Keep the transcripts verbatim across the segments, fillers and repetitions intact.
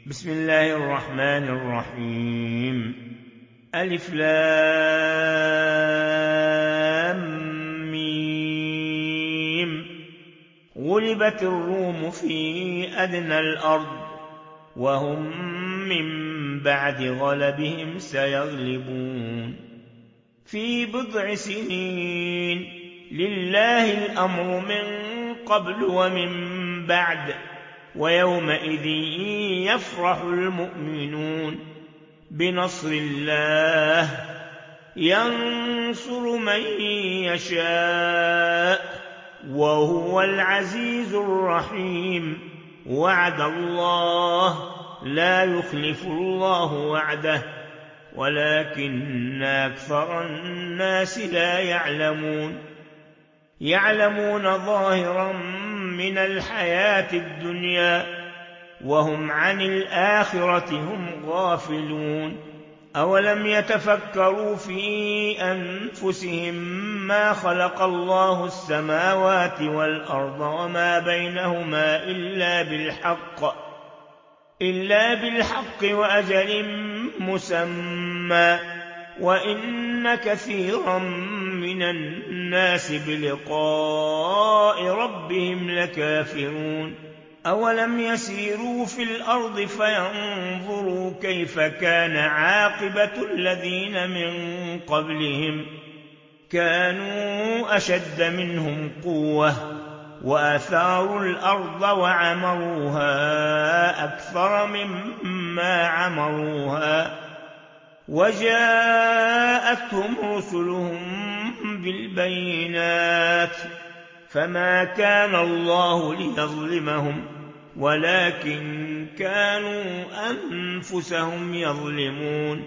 بسم الله الرحمن الرحيم. ألف لام ميم. غلبت الروم في أدنى الأرض وهم من بعد غلبهم سيغلبون في بضع سنين. لله الأمر من قبل ومن بعد ويومئذ يفرح المؤمنون بنصر الله ينصر من يشاء وهو العزيز الرحيم. وعد الله لا يخلف الله وعده ولكن أكثر الناس لا يعلمون. يعلمون ظاهرا من الحياة الدنيا وهم عن الآخرة هم غافلون. أولم يتفكروا في أنفسهم ما خلق الله السماوات والأرض وما بينهما إلا بالحق إلا بالحق وأجل مسمى وإن كثيرا من الناس بلقاء ربهم لكافرون. أولم يسيروا في الأرض فينظروا كيف كان عاقبة الذين من قبلهم كانوا أشد منهم قوة وآثاروا الأرض وعمروها أكثر مما عمروها وجاءتهم رسلهم بالبينات فما كان الله ليظلمهم ولكن كانوا أنفسهم يظلمون.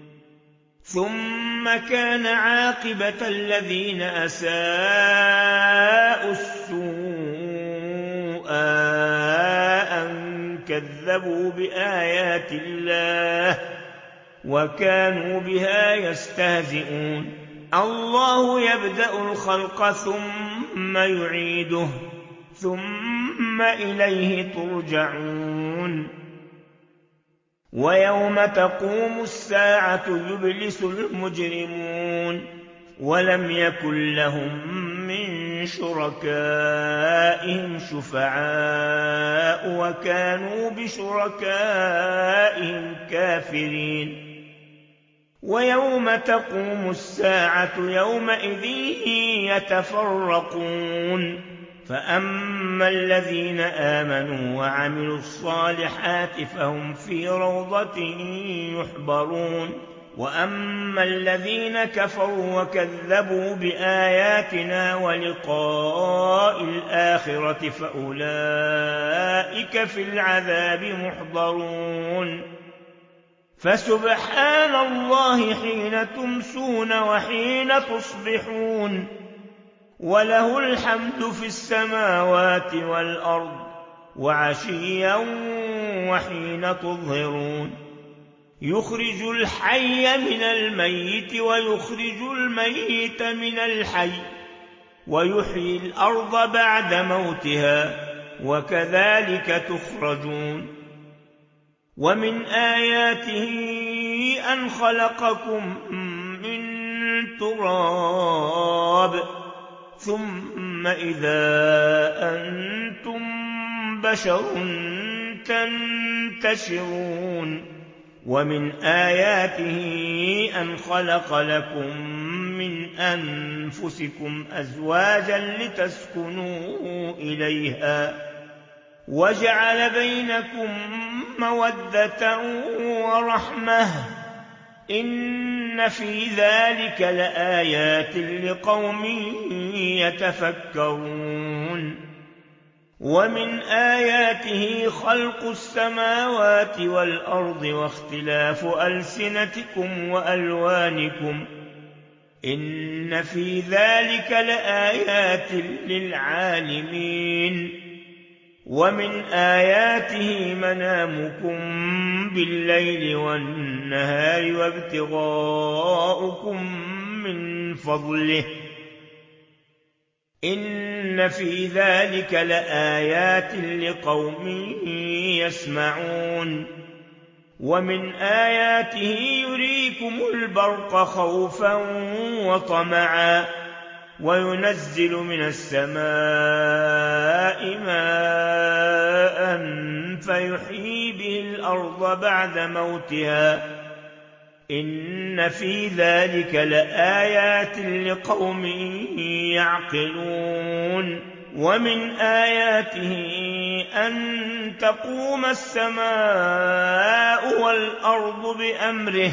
ثم كان عاقبة الذين أساءوا السوء أن كذبوا بآيات الله وكانوا بها يستهزئون. الله يبدأ الخلق ثم يعيده ثم إليه ترجعون. ويوم تقوم الساعة يبلس المجرمون ولم يكن لهم من شركائهم شفعاء وكانوا بشركائهم كافرين. ويوم تقوم الساعة يومئذ يتفرقون فأما الذين آمنوا وعملوا الصالحات فهم في روضة يحبرون وأما الذين كفروا وكذبوا بآياتنا ولقاء الآخرة فأولئك في العذاب محضرون. فسبحان الله حين تمسون وحين تصبحون وله الحمد في السماوات والأرض وعشيا وحين تظهرون. يخرج الحي من الميت ويخرج الميت من الحي ويحيي الأرض بعد موتها وكذلك تخرجون. ومن آياته أن خلقكم من تراب ثم إذا أنتم بشر تنتشرون. ومن آياته أن خلق لكم من أنفسكم أزواجا لتسكنوا إليها وجعل بينكم مودة ورحمة إن في ذلك لآيات لقوم يتفكرون. ومن آياته خلق السماوات والأرض واختلاف ألسنتكم وألوانكم إن في ذلك لآيات للعالمين. ومن آياته منامكم بالليل والنهار وابتغاؤكم من فضله إن في ذلك لآيات لقوم يسمعون ومن آياته يريكم البرق خوفا وطمعا وينزل من السماء ماء فيحيي به الأرض بعد موتها إن في ذلك لآيات لقوم يعقلون ومن آياته أن تقوم السماء والأرض بأمره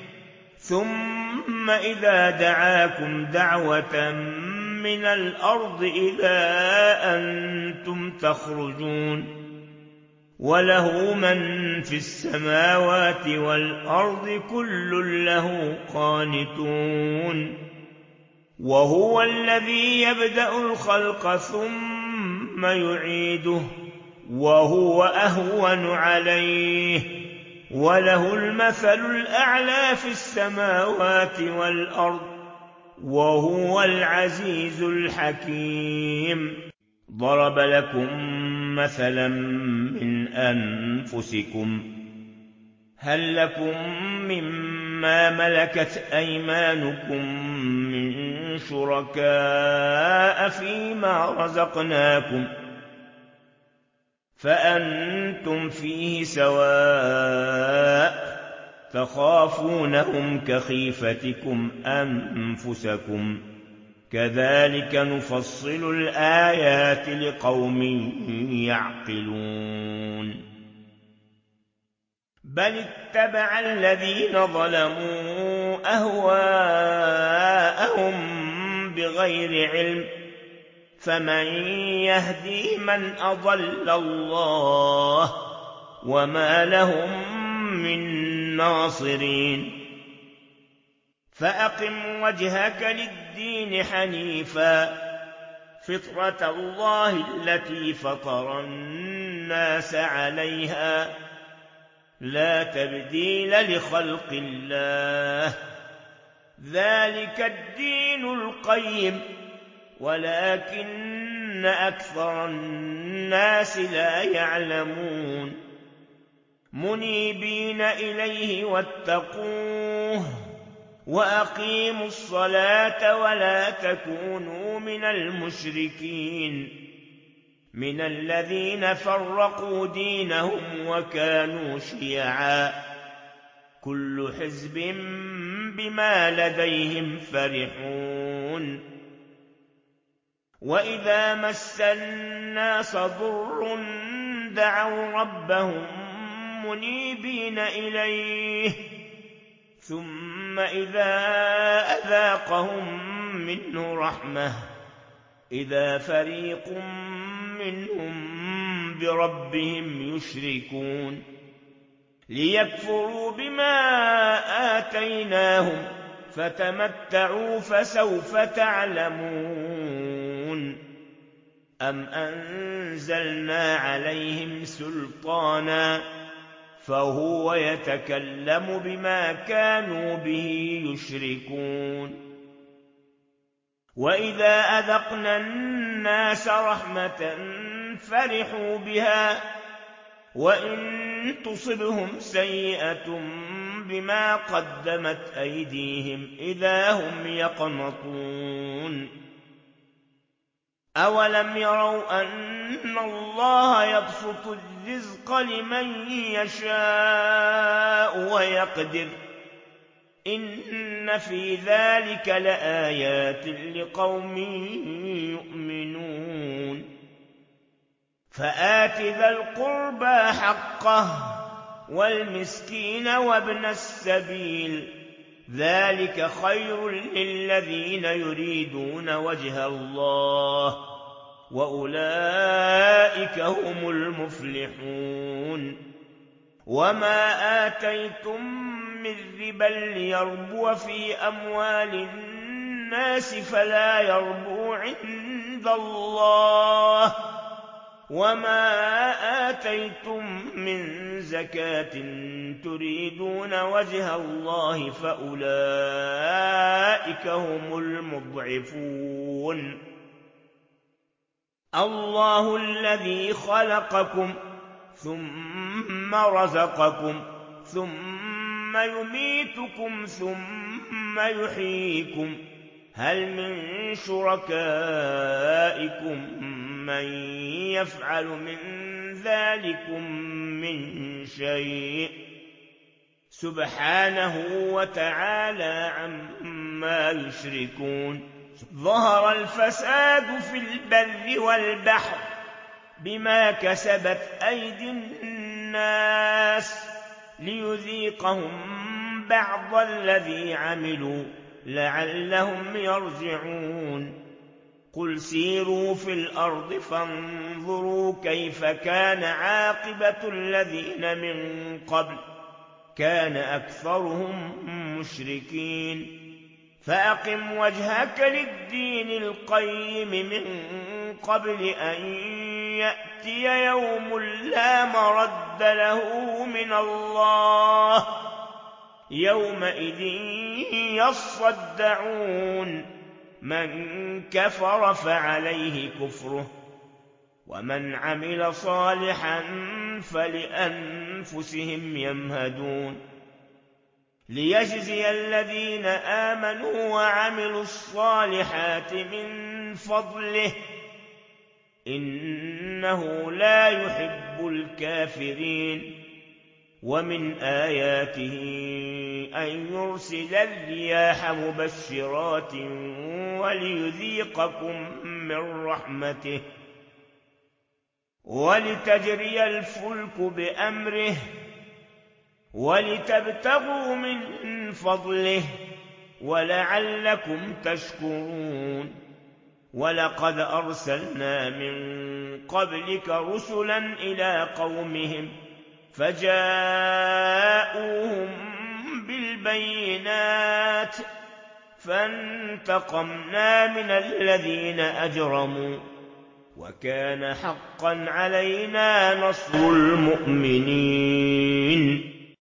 ثم إذا دعاكم دعوة من الأرض إذا أنتم تخرجون وله من في السماوات والأرض كل له قانتون وهو الذي يبدأ الخلق ثم يعيده وهو أهون عليه وله المثل الأعلى في السماوات والأرض وهو العزيز الحكيم ضرب لكم مثلا من أنفسكم هل لكم مما ملكت أيمانكم من شركاء فيما رزقناكم فأنتم فيه سواء تخافونهم كخيفتكم أنفسكم كذلك نفصل الآيات لقوم يعقلون بل اتبع الذين ظلموا أهواءهم بغير علم فمن يهدي من أضل الله وما لهم من ناصرين فأقم وجهك للدين حنيفا فطرة الله التي فطر الناس عليها لا تبديل لخلق الله ذلك الدين القيم ولكن أكثر الناس لا يعلمون منيبين إليه واتقوه وأقيموا الصلاة ولا تكونوا من المشركين من الذين فرقوا دينهم وكانوا شيعا كل حزب بما لديهم فرحون وإذا مس الناس ضر دعوا ربهم منيبين إليه ثم إذا أذاقهم منه رحمة إذا فريق منهم بربهم يشركون ليكفروا بما آتيناهم فتمتعوا فسوف تعلمون أم أنزلنا عليهم سلطانا فهو يتكلم بما كانوا به يشركون وإذا أذقنا الناس رحمة فرحوا بها وإن تصبهم سيئة بما قدمت أيديهم إذا هم يقنطون أولم يروا أن الله يبسط الرزق لمن يشاء ويقدر إن في ذلك لآيات لقوم يؤمنون فآت ذا القربى حقه والمسكين وابن السبيل ذلك خير للذين يريدون وجه الله وأولئك هم المفلحون وما آتيتم من ربا ليربو في أموال الناس فلا يربو عند الله وما آتيتم من زكاة تريدون وجه الله فأولئك هم المضعفون الله الذي خلقكم ثم رزقكم ثم يميتكم ثم يحييكم هل من شركائكم من يفعل من ذلكم من شيء سبحانه وتعالى عما يشركون ظهر الفساد في البر والبحر بما كسبت أيدي الناس ليذيقهم بعض الذي عملوا لعلهم يرجعون قل سيروا في الأرض فانظروا كيف كان عاقبة الذين من قبل كان أكثرهم مشركين فأقم وجهك للدين القيم من قبل أن يأتي يوم لا مرد له من الله يومئذ يصدعون من كفر فعليه كفره ومن عمل صالحا فلأنفسهم يمهدون ليجزي الذين آمنوا وعملوا الصالحات من فضله إنه لا يحب الكافرين ومن آياته أن يرسل الرياح مبشرات وليذيقكم من رحمته ولتجري الفلك بأمره ولتبتغوا من فضله ولعلكم تشكرون ولقد أرسلنا من قبلك رسلا إلى قومهم فجاءوهم بالبينات فانتقمنا من الذين أجرموا وكان حقا علينا نصر المؤمنين